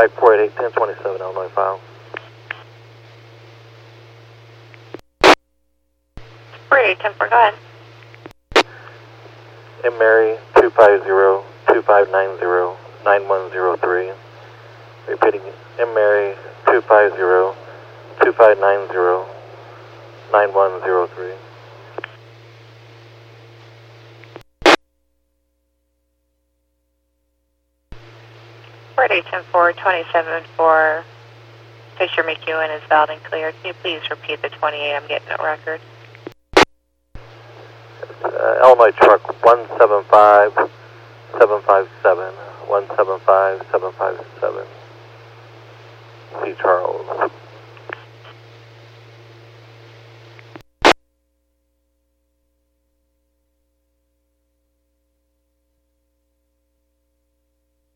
Contact 488 1027 Illinois file. 4810, go ahead. M. Mary 250-2590-9103. Repeating, M. Mary 250-2590-9103. Friday 10-4, 27-4, Fisher McEwen is valid and clear. Can you please repeat the 28? I'm getting a record. Illinois truck 175757. 175757. C. Charles.